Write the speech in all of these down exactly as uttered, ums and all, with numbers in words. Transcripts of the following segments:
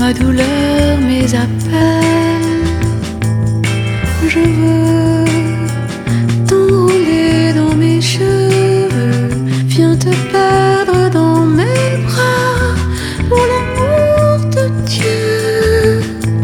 ma douleur, mes appels. Je veux t'enrouler dans mes cheveux, viens te perdre dans mes bras, pour l'amour de Dieu.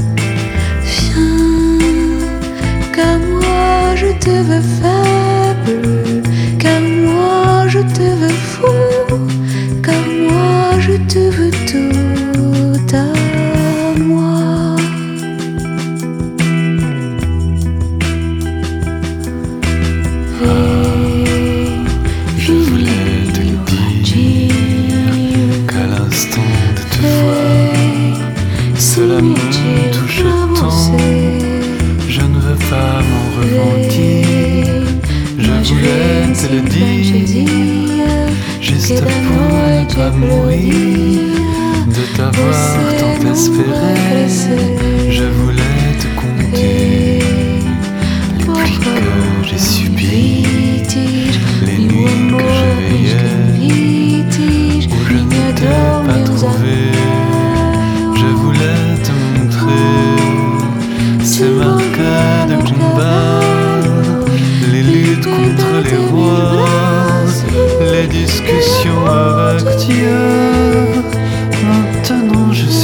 Viens, car moi je te veux faible, car moi je te veux fou, car moi je te veux tout à moi. Et Je voulais te le dire, qu'à l'instant de te voir, cela me touche tant. Je ne veux pas m'en repentir. Je voulais te le dire, juste pour ne pas mourir, de t'avoir tant espéré. Je voulais te compter les pluies que j'ai subies, les nuits que je veillais, où je ne t'ai pas trouvé. Je voulais te montrer ces marques de combat, les luttes contre les rois, les discussions avec Dieu. Maintenant je